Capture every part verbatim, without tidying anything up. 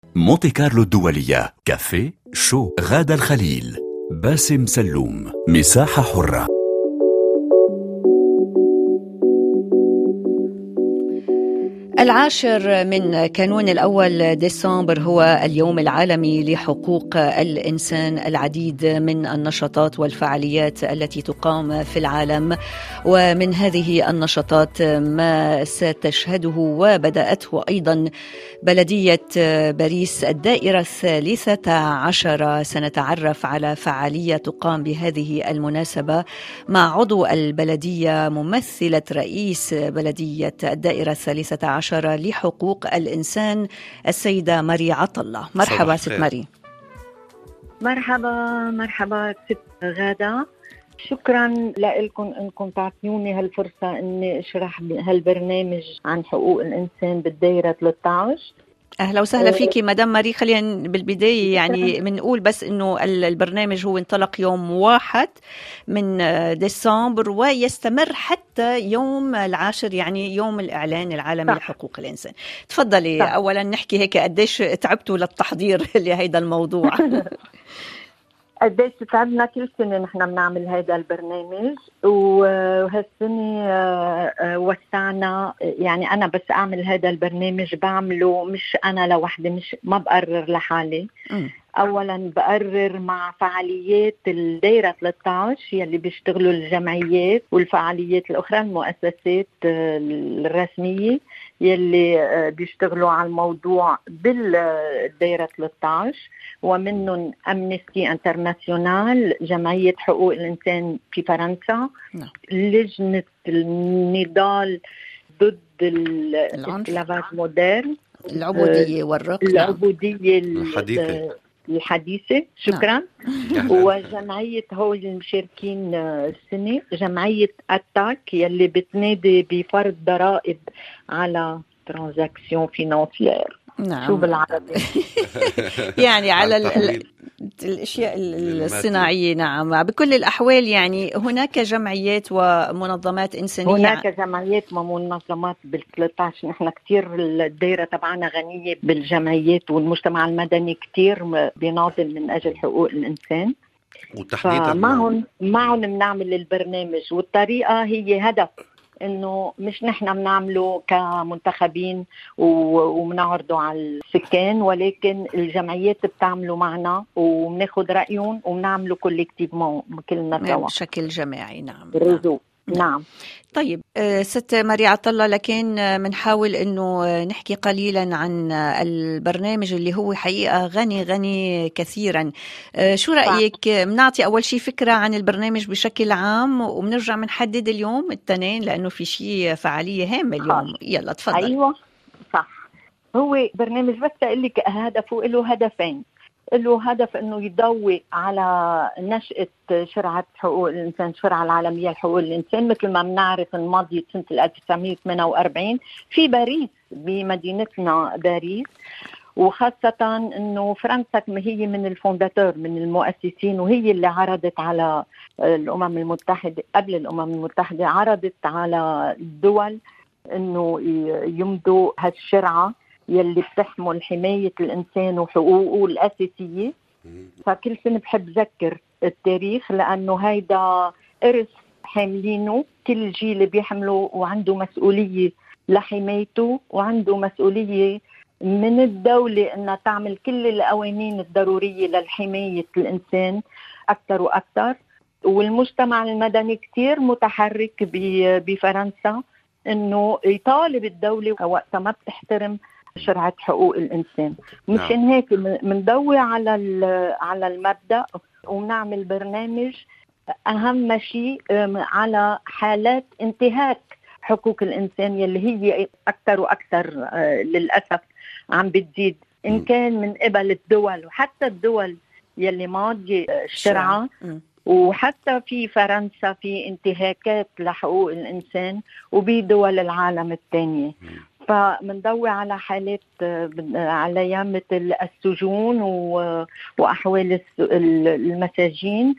مونتي كارلو الدولية، كافيه شو، غادة الخليل، باسم سلوم، مساحة حرة. العاشر من كانون الأول ديسمبر هو اليوم العالمي لحقوق الإنسان. العديد من النشاطات والفعاليات التي تقام في العالم، ومن هذه النشاطات ما ستشهده وبدأته أيضا بلدية باريس الدائرة الثالثة عشر. سنتعرف على فعالية تقام بهذه المناسبة مع عضو البلدية ممثلة رئيس بلدية الدائرة الثالثة عشر لحقوق الإنسان السيدة ماري عطلة. مرحبا ست ماري. مرحبا مرحبا ست غادة، شكرا لكم انكم تعطيوني هالفرصة اني اشرح هالبرنامج عن حقوق الانسان بالدائرة ثلاثة عشر. أهلا وسهلا فيكي مدام ماري. خلينا بالبداية يعني بنقول بس إنه البرنامج هو انطلق يوم واحد من ديسمبر ويستمر حتى يوم العاشر، يعني يوم الإعلان العالمي صح. لحقوق الإنسان. تفضلي صح. أولا نحكي هيك قديش تعبتوا للتحضير لهذا الموضوع؟ قديش تعبنا. كل سنة نحن بنعمل هذا البرنامج، وهالسنة وسعنا. يعني أنا بس أعمل هذا البرنامج بعمله مش أنا لوحدي، مش ما بقرر لحالي. م. أولا بقرر مع فعاليات الدائرة ثلاثة عشر يلي بيشتغلوا الجمعيات والفعاليات الأخرى، المؤسسات الرسمية يلي بيشتغلوا على الموضوع بالدائرة ثلاثة عشر، ومنهم أمنستي انترناسيونال، جمعية حقوق الإنسان في فرنسا، نعم. لجنة النضال ضد الاسكلافاج مودرن، العبودية والرق، العبودية الحديثة الحديثة شكرا. نعم. وجمعية هول المشاركين السنة جمعية أتاك يلي بتنادي بفرض ضرائب على ترانزاكسيون فينانسيير. نعم. شو بالعربي؟ يعني على ال الاشياء الصناعيه. نعم. بكل الاحوال يعني هناك جمعيات ومنظمات انسانيه، هناك جمعيات ومنظمات بال13. نحن كثير الدائره تبعنا غنيه بالجمعيات، والمجتمع المدني كثير بيناضل من اجل حقوق الانسان، وتحديدا معهم معهم بنعمل البرنامج. والطريقه هي هدف انه مش نحن بنعمله كمنتخبين وبنعرضه على السكان، ولكن الجمعيات بتعملوا معنا وبناخد رايهم وبنعمله كولكتيفمون كلنا سوا بشكل جماعي. نعم. نعم. نعم. طيب ست ماري عطلة، لكن بنحاول انه نحكي قليلا عن البرنامج اللي هو حقيقة غني غني كثيرا. شو رأيك بنعطي اول شيء فكرة عن البرنامج بشكل عام، وبنرجع بنحدد اليوم التنين لانه في شيء فعالية هامة اليوم. يلا تفضل. ايوه صح. هو برنامج بس اقول لك هدفه له هدفين. له هدف انه يضوي على نشأة شرعة حقوق الانسان، الشرعة العالمية لحقوق الانسان. مثل ما بنعرف انمضت سنة ألف وتسعمية وثمانية وأربعين في باريس، بمدينتنا باريس، وخاصة انه فرنسا هي من الفونداتور، من المؤسسين، وهي اللي عرضت على الامم المتحدة، قبل الامم المتحدة عرضت على الدول انه يمضوا هالشرعة يلي بتحمل حماية الإنسان وحقوقه الأساسية. فكل سنة بحب ذكر التاريخ، لأنه هيدا إرث حاملينه كل جيل بيحمله، وعنده مسؤولية لحمايته، وعنده مسؤولية من الدولة أنها تعمل كل القوانين الضرورية للحماية الإنسان أكثر وأكثر. والمجتمع المدني كتير متحرك بفرنسا أنه يطالب الدولة وقتها ما بتحترم شرعة حقوق الإنسان. مشان نعم. هيك منضوي على على المبدأ، ونعمل برنامج أهم شيء على حالات انتهاك حقوق الإنسان يلي هي أكثر وأكثر للأسف عم بتزيد، إن كان من قبل الدول وحتى الدول يلي ماضية الشرعة، وحتى في فرنسا في انتهاكات لحقوق الإنسان وبدول العالم الثانية. فمنضوي على حالات عليها مثل السجون وأحوال المساجين،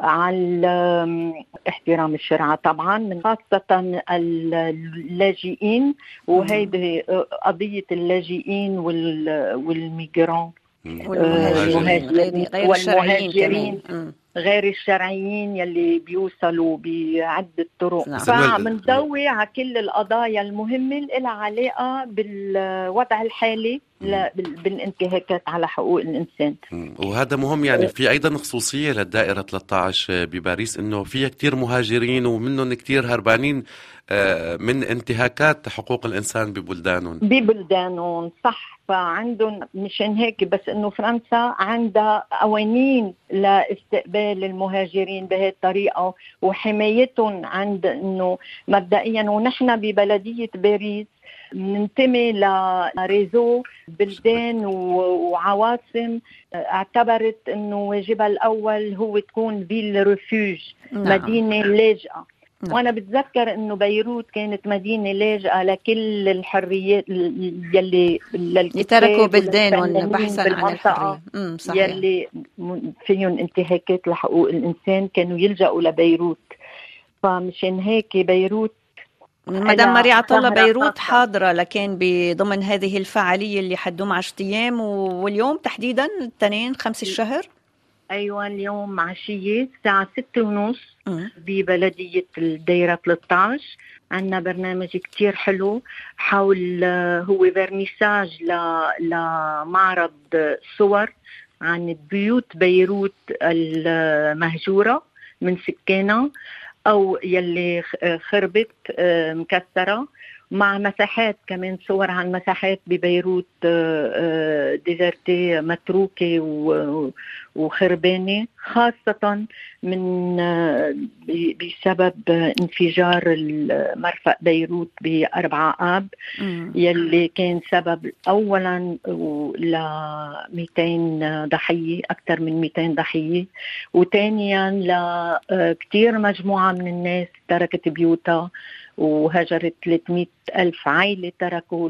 على احترام الشرعة طبعا، من خاصة اللاجئين، وهذه قضية اللاجئين والميجران والمهاجرين غير الشرعيين كمان، غير الشرعيين يلي بيوصلوا بعدة طرق. نعم. فمنضوي على كل القضايا المهمة اللي لها علاقة بالوضع الحالي بالانتهاكات على حقوق الإنسان. وهذا مهم، يعني في أيضا خصوصية للدائرة ثلاثة عشر بباريس، إنه فيها كتير مهاجرين ومنهم كتير هربانين من انتهاكات حقوق الإنسان ببلدانهم ببلدانهم صح. فعندهم مشان هيك بس إنه فرنسا عندها قوانين لاستقبال المهاجرين بهذه الطريقة وحمايتهم، عند إنه مبدئيا. ونحن ببلدية باريس ننتمي لريزو بلدان وعواصم اعتبرت انه واجبها الاول هو تكون فيل ريفوج، مدينة لاجئة. نعم. وانا بتذكر انه بيروت كانت مدينة لاجئة لكل الحريات يلي يتركوا بلدانهم بحثا عن الحرية، يلي فيهم انتهاكات لحقوق الانسان كانوا يلجأوا لبيروت. فمشان هيك بيروت مدام ماريا عطلة بيروت حاضرة، لكن بضمن هذه الفعالية اللي حدوم عشرة أيام، واليوم تحديدا الاثنين خمس الشهر. أيوة اليوم عشية الساعة ستة ونص ببلدية الدائرة ثلاثة عشر عنا برنامج كتير حلو حول، هو برنيساج لمعرض صور عن بيوت بيروت المهجورة من سكانها أو يلي خربت مكسرة، مع مساحات كمان، صور عن مساحات ببيروت ديزرتي متروكة وخربانة، خاصة من بسبب انفجار المرفأ بيروت بأربعة آب يلي كان سبب أولا ل مئتين ضحية، أكثر من مئتين ضحية، وثانيا لكتير مجموعة من الناس تركت بيوتها وهجرت ثلاثمئة ألف عائلة، تركوا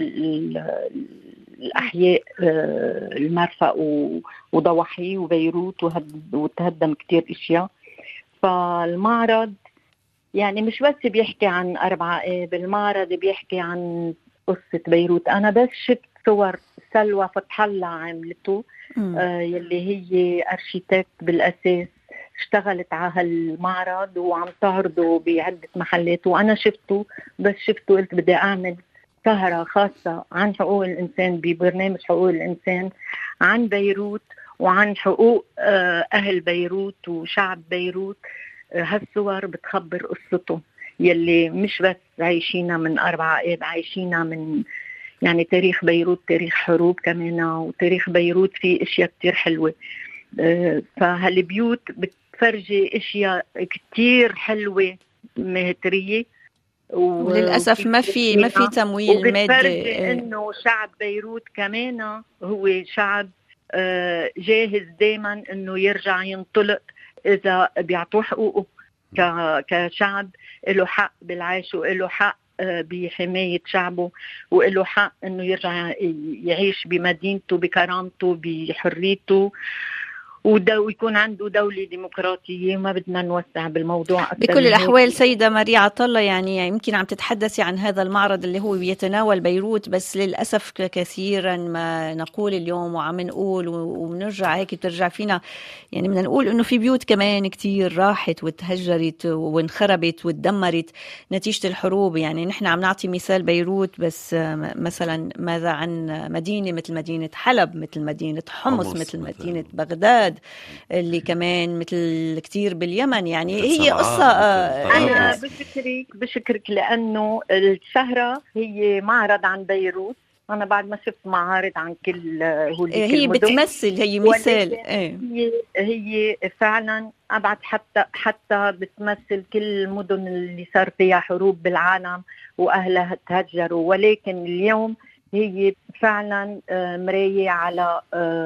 الأحياء المرفأ وضواحي وبيروت وتهدم كتير إشياء. فالمعرض يعني مش بس بيحكي عن أربعة آب، المعرض بيحكي عن قصة بيروت. أنا بس شفت صور سلوى فتح الله عملته، آه يلي هي أرشيتكت بالأساس، اشتغلت على هالمعرض وعم تعرضه بعدة محلات، وأنا شفته بس شفته قلت بدي أعمل سهرة خاصة عن حقوق الإنسان ببرنامج حقوق الإنسان عن بيروت وعن حقوق أهل بيروت وشعب بيروت. هالصور بتخبر قصته يلي مش بس عايشينا من أربعة آب، عايشينا من يعني تاريخ بيروت تاريخ حروب كمان، وتاريخ بيروت فيه اشياء كتير حلوة. فهالبيوت بتفرجي اشياء كتير حلوة مهترية، وللأسف ما في ما في تمويل مادي. وبتفرجي انه شعب بيروت كمان هو شعب جاهز دايما انه يرجع ينطلق اذا بيعطوه حقوقه كشعب، له حق بالعيش وله حق بحماية شعبه وله حق انه يرجع يعيش بمدينته بكرامته بحريته، ويكون عنده دولة ديمقراطية. ما بدنا نوسع بالموضوع أكثر. بكل الأحوال سيدة ماريا عطلة، يعني يمكن عم تتحدثي عن هذا المعرض اللي هو بيتناول بيروت، بس للأسف كثيرا ما نقول اليوم وعم نقول ونرجع هيك بترجع فينا، يعني بدنا نقول إنه في بيوت كمان كتير راحت وتهجرت وانخربت وتدمرت نتيجة الحروب. يعني نحن عم نعطي مثال بيروت، بس مثلا ماذا عن مدينة مثل مدينة حلب، مثل مدينة حمص، مثل مدينة بغداد اللي كمان مثل كتير باليمن. يعني هي قصة. أنا بشكرك بشكرك لأنه السهرة هي معرض عن بيروت. أنا بعد ما شفت معارض عن كل هوليك هي المدن بتمثل، هي مثال. هي, هي فعلا أبعد، حتى حتى بتمثل كل المدن اللي صار فيها حروب بالعالم وأهلها تهجروا، ولكن اليوم هي فعلا مراية على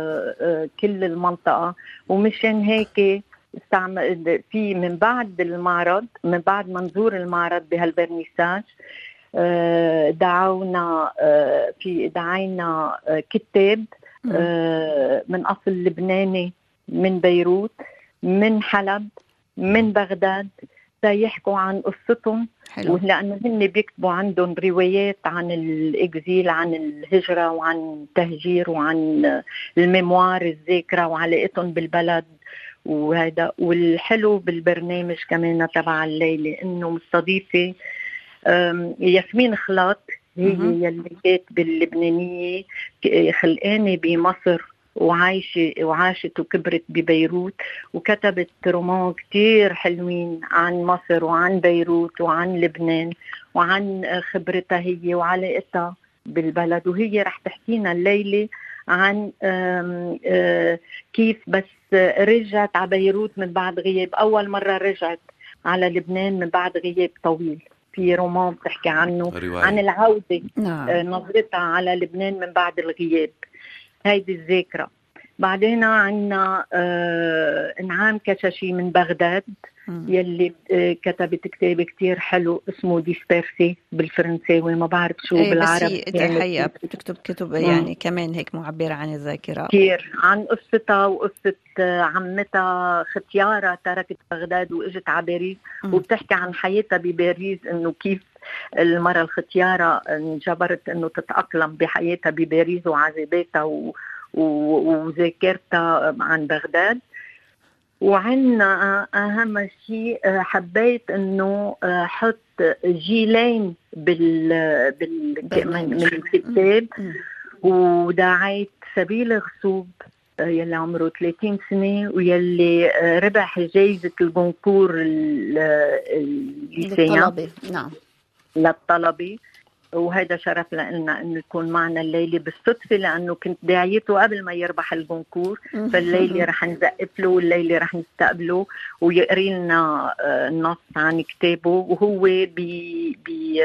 كل المنطقة. ومشان هيك استعمل في من بعد المعرض، من بعد منظور المعرض بهالبرنيساج، دعونا في دعينا كتاب من أصل لبناني من بيروت، من حلب، من بغداد، سيحكوا عن قصتهم. ولأنه هن بيكتبوا عندهم روايات عن الإكزيل، عن الهجرة وعن التهجير وعن الميموار، الذاكرة وعلاقتهم بالبلد وهذا. والحلو بالبرنامج كمان تبع الليلة إنه مستضيفة ياسمين خلاط، هي يلي كاتبة اللبنانية، خلقانة بمصر وعايشة وعاشت وكبرت ببيروت، وكتبت رومان كتير حلوين عن مصر وعن بيروت وعن لبنان وعن خبرتها هي وعلاقتها بالبلد. وهي رح تحكينا الليلة عن آم آم كيف بس رجعت على بيروت من بعد غياب، أول مرة رجعت على لبنان من بعد غياب طويل. في رومان بتحكي عنه رواية. عن العودة، نعم. نظرتها على لبنان من بعد الغياب، هيدي الذاكرة. بعدين عنا آه انعام كشاشي من بغداد، م. يلي آه كتبت كتاب كتير حلو اسمه ديسبيرسي بالفرنساوي، ما بعرف شو ايه بالعربي. بس هي الحقيقة بتكتب كتب يعني كمان هيك معبرة عن الذاكرة كتير، عن قصتها وقصة عمتها ختيارة تركت بغداد واجت على باريس، وبتحكي عن حياتها بباريس، انه كيف المرة الختيارة انجبرت انه تتأقلم بحياتها بباريس وعذاباتها و... و... وذاكرتها عن بغداد. وعنا اهم شيء حبيت انه حط جيلين بال, بال... من الكتاب، ودعيت سبيل غصوب يلي عمره ثلاثين سنة ويلي ربح جايزة الجونكور للطلبة، نعم للطلبة. وهذا شرف لنا انه يكون معنا الليله بالصدفه، لانه كنت داعيته قبل ما يربح الجونكور. فالليله رح نزقف له والليله رح نستقبله ويقري لنا نص عن كتابه، وهو بي بي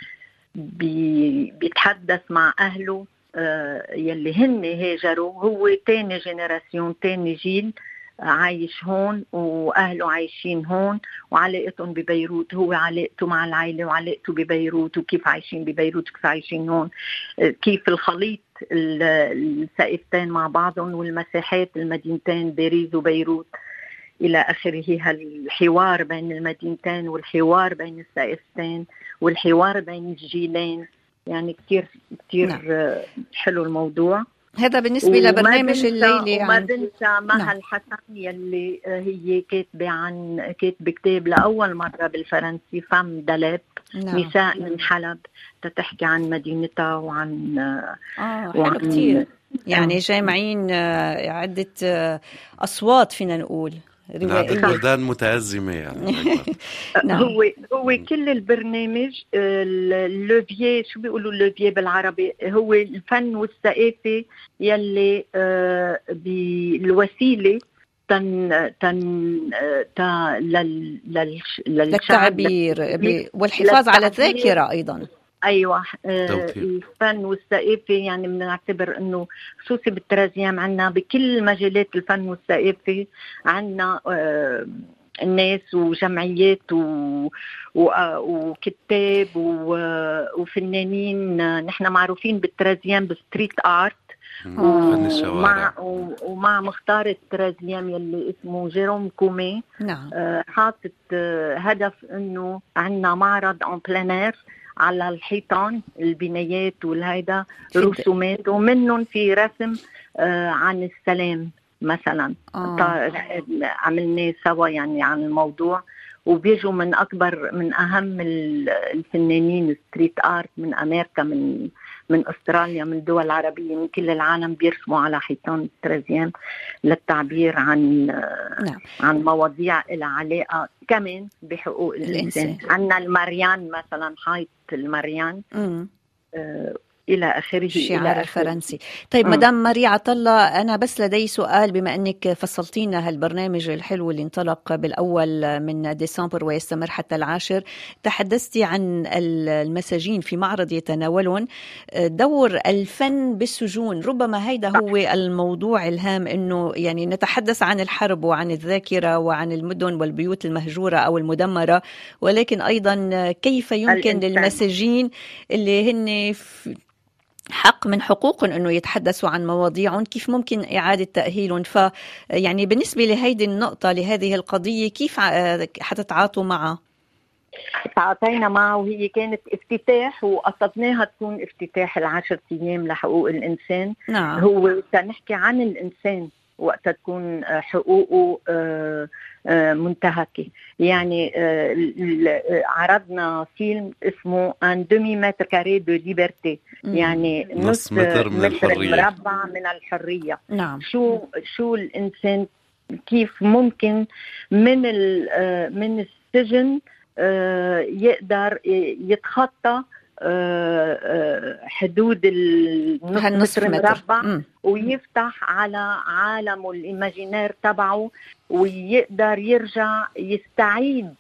بي بيتحدث مع اهله يلي هن هاجروا. هو تاني جينيراسيون، تاني جيل عايش هون وأهله عايشين هون، وعلاقتهم ببيروت، هو علاقته مع العائلة وعلاقته ببيروت، وكيف عايشين ببيروت وكيف عايشين هون، كيف الخليط السائفتين مع بعضهم والمساحات المدينتين باريس وبيروت إلى آخره. هالحوار بين المدينتين والحوار بين السائفتين والحوار بين الجيلين، يعني كتير كتير نعم. حلو الموضوع هذا بالنسبة لبرنامج الليلة. وما بنسى مها الحسن يلي هي كاتبة عن كاتبة كتاب لأول مرة بالفرنسي، فام داليب، نعم. نساء من حلب، تتحكي عن مدينتها وعن آه حلو كتير، يعني جامعين عدة أصوات فينا نقول، روائية، بلدان متأزمة يعني. نعم. هو هو كل البرنامج اللوفيه، شو بيقولوا اللوفيه بالعربي، هو الفن والثقافة يلي آه بالوسيلة تن تن تا لل للتعبير والحفاظ على الذاكرة أيضا. أيوة، آه الفن والثقافة يعني بنعتبر إنه خصوصي بالترازيام عنا بكل مجالات الفن والثقافة عنا آه الناس وجمعيات و... و... وكتاب و... وفنانين. نحن معروفين بالترازيام بالستريت آرت، ومع ومع مختار الترازيام يلي اسمه جيروم كومي، نعم. آه حاطط آه هدف إنه عنا معرض أون بلانير على الحيطان، البنايات والهيدا رسومات، ومنهم في رسم آه عن السلام مثلا. آه. عملنا سوا يعني عن الموضوع، وبيجوا من أكبر من أهم الفنانين ستريت آرت من أمريكا، من من أستراليا، من الدول العربية، من كل العالم، بيرسموا على حيطان الترازيام للتعبير عن نعم. عن مواضيع لها علاقة كمان بحقوق الإنسان. الإنسان. عنا المريان مثلا، حيط المريان آه إلى آخره. الشعار الفرنسي. طيب مدام ماري عطلة، أنا بس لدي سؤال، بما أنك فصلتينا هالبرنامج الحلو اللي انطلق بالأول من ديسمبر ويستمر حتى العاشر، تحدثتي عن المساجين في معرض يتناولون دور الفن بالسجون. ربما هيدا هو الموضوع الهام، أنه يعني نتحدث عن الحرب وعن الذاكرة وعن المدن والبيوت المهجورة أو المدمرة، ولكن أيضا كيف يمكن للمساجين اللي هن حق من حقوقهم أنه يتحدثوا عن مواضيعهم، كيف ممكن إعادة تأهيلهم؟ ف يعني بالنسبة لهيدي النقطة، لهذه القضية، كيف حتتعاطوا معها؟ تعاطينا معه، وهي كانت افتتاح وقصدناها تكون افتتاح العشر أيام لحقوق الإنسان. نعم. هو سنحكي عن الإنسان وقت تكون حقوقه منتهكة. يعني عرضنا فيلم اسمه ان دومي متر كاري دو ليبرتي، يعني نص متر من الحرية، مربع من الحرية. نعم. شو شو الإنسان كيف ممكن من من السجن يقدر يتخطى حدود النص متر مربع ويفتح على عالمه الإيماجينير تبعه، ويقدر يرجع يستعيد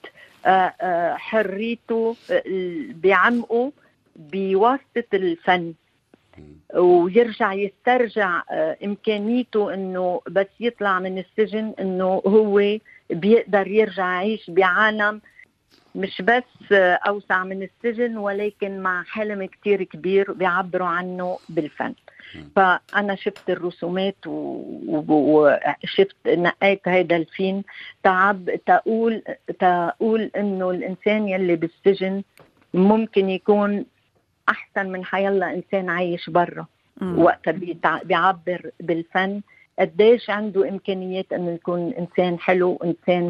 حريته بعمقه بواسطة الفن، ويرجع يسترجع إمكانيته إنه بس يطلع من السجن إنه هو بيقدر يرجع يعيش بعالم مش بس أوسع من السجن، ولكن مع حلم كتير كبير بيعبروا عنه بالفن. فأنا شفت الرسومات وشفت نقيت هيدا الفيلم تعب تقول تقول إنه الإنسان يلي بالسجن ممكن يكون أحسن من حيالله إنسان عايش برا، وقت بيعبر بالفن قديش عنده إمكانيات إنه يكون إنسان حلو، إنسان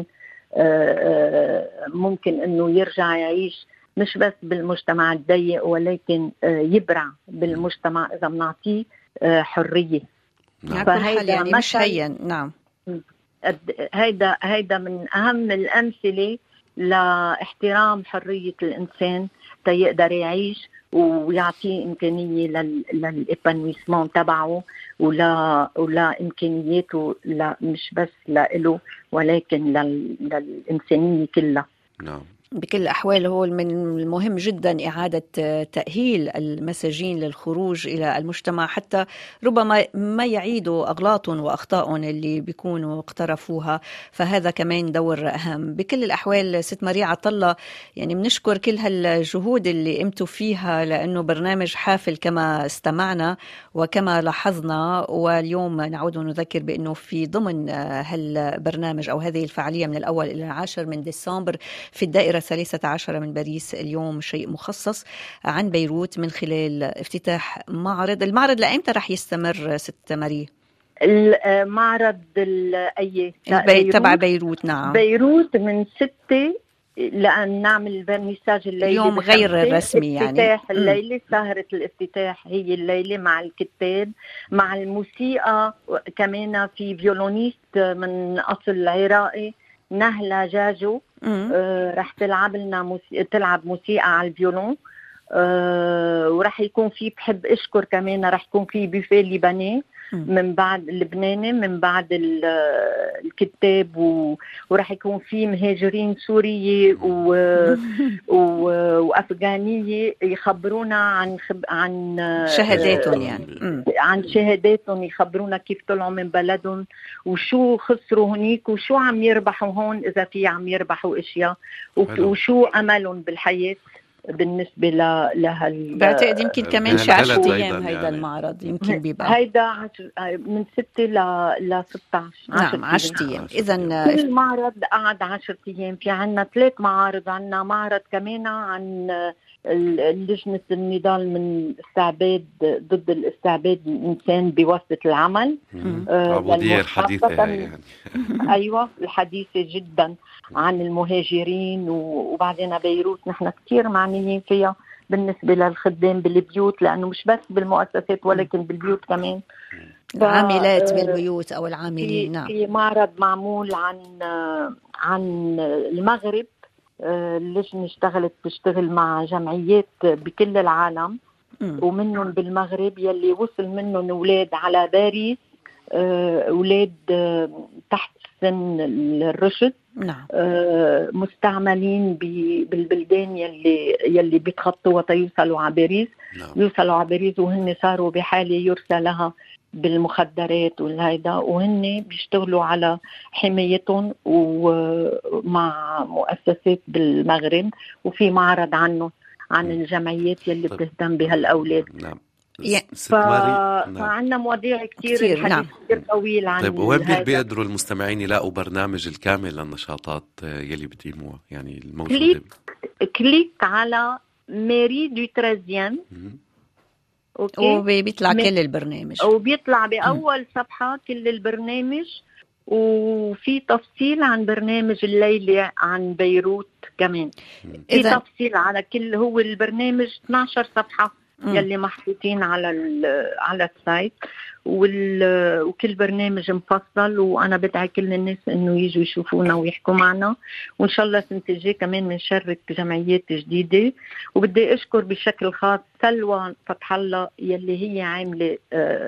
ممكن إنه يرجع يعيش مش بس بالمجتمع الضيق، ولكن يبرع بالمجتمع إذا بنعطيه حرية. فهيدا يعني مش هين. نعم. هيدا هيدا من أهم الأمثلة لاحترام حرية الإنسان تيقدر يعيش ويعطيه إمكانية للإبانويسمون تبعه ولا ولا إمكانياته لا مش بس له ولكن للإنسانية كلها. نعم. بكل الأحوال هو من المهم جدا إعادة تأهيل المساجين للخروج إلى المجتمع، حتى ربما ما يعيدوا أغلاطهم وأخطائهم اللي بيكونوا اقترفوها، فهذا كمان دور أهم. بكل الأحوال ست ماري عطلة، يعني بنشكر كل هالجهود اللي قمتوا فيها، لأنه برنامج حافل كما استمعنا وكما لاحظنا. واليوم نعود ونذكر بأنه في ضمن هالبرنامج أو هذه الفعالية من الأول إلى العاشر من ديسمبر في الدائرة الثالثة عشرة من باريس اليوم شيء مخصص عن بيروت من خلال افتتاح معرض. المعرض لأيمتى رح يستمر ست ماري؟ المعرض الأي تبع بيروت. نعم. بيروت من ستة لأن نعمل الفرنيساج الليلي اليوم غير الرسمي، يعني افتتاح الليلة، سهرة الافتتاح هي الليلة مع الكتاب مع الموسيقى، كمان في فيولونيست من أصل عراقي نهلة جاجو آه رح تلعب لنا موسيقى تلعب موسيقى على الفيولون، آه ورح يكون في بحب اشكر كمان رح يكون في بوفيه لبناني من بعد اللبناني من بعد الكتاب، ورح يكون في مهاجرين سورية وأفغانية يخبرونا عن خب... عن شهاداتهم، يعني عن شهاداتهم، يخبرونا كيف طلعوا من بلدهم وشو خسروا هنيك وشو عم يربحوا هون إذا في عم يربحوا إشياء وشو أملهم بالحياة بالنسبة لهال. بعتقد يمكن كمان شي عشرة أيام هيدا يعني. المعرض يمكن بيبقى هيدا من ستة ل ستة عشر. نعم عشرة أيام. إذن المعرض قعد عشرة أيام. في عنا ثلاث معارض، عنا معرض كمان عن لجنة النضال من استعباد ضد الاستعباد الإنسان بواسطة العمل، العبودية الحديثة يعني. أيوة الحديثة جدا عن المهاجرين. وبعدين بيروت نحن كتير معنيين فيها بالنسبة للخدام بالبيوت، لأنه مش بس بالمؤسسات ولكن بالبيوت كمان، عاملات بالبيوت أو العاملين. نعم. في معرض معمول عن عن المغرب، اللجنة اشتغلت تشتغل مع جمعيات بكل العالم ومنهم بالمغرب يلي وصل منهم أولاد على باريس، أولاد تحت سن الرشد. نعم. مستعملين بالبلدان يلي يلي بيتخطوا وتيوصلوا على باريس. نعم. يوصلوا على باريس وهن صاروا بحالة يرسى لها بالمخدرات والهيدا، وهن بيشتغلوا على حمايتهم ومع مؤسسات بالمغرب، وفي معرض عنه عن الجمعيات يلي بتهتم بهالأولاد. نعم. ف... فعندنا مواضيع كتير, كتير الحديث نعم. كتير طويل عن طيب وين بيقدروا المستمعين يلاقوا برنامج الكامل للنشاطات يلي بتقيموها يعني الموجودة؟ كليك, كليك على ميري دو تريزيام أوكي. وبيطلع م... كل البرنامج، وبيطلع بأول م. صفحة كل البرنامج، وفي تفصيل عن برنامج الليلة عن بيروت كمان. في إذن... تفصيل على كل، هو البرنامج اثناشر صفحة يلي محطوطين على على السايت، وكل برنامج مفصل. وانا بدعي كل الناس انه يجوا يشوفونا ويحكوا معنا، وان شاء الله السنه الجايه كمان بنشارك جمعيات جديده. وبدي اشكر بشكل خاص سلوى فتح الله يلي هي عامله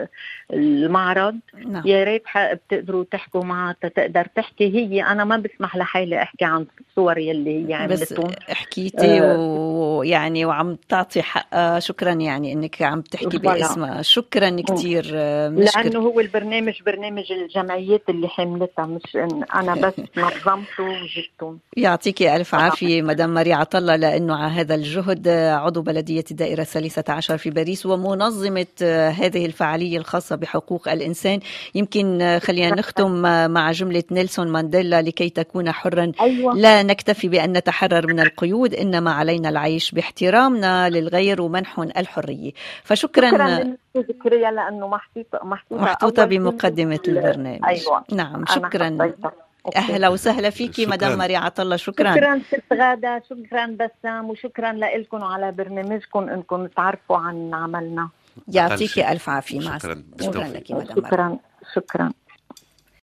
المعرض. نعم. يا ريت بتقدروا تحكوا معها تقدر تحكي هي. انا ما بسمح لحالي احكي عن الصور يلي هي عملتهم، بس حكيتي آه ويعني وعم تعطي حقها. شكرا يعني انك عم تحكي باسمها. شكرا كتير. لانه هو البرنامج برنامج الجمعيات اللي حملتها، مش إن انا بس نظمته وجبتهم. يعطيكي الف عافيه مدام ماري عطله، لانه على هذا الجهد عضو بلديه الدائره الثالثه عشر في باريس ومنظمه هذه الفعاليه الخاصه بحقوق الانسان. يمكن خلينا نختم مع جمله نيلسون مانديلا: لكي تكون حرا أيوة. لا نكتفي بان نتحرر من القيود، انما علينا العيش باحترامنا للغير ومنح الحريه. فشكرا. شكرا ذكريا لانه محطوطه محطوطه, محطوطة بمقدمه البرنامج. أيوة. نعم شكرا. اهلا وسهلا فيكي مدام ماري عطله. شكرا. شكرا ست غاده، شكرا بسام، وشكرا لكم على برنامجكم انكم تعرفوا عن عملنا. يعطيكي الف عافيه. مع شكرا. شكرا لك مدام. شكرا شكرا.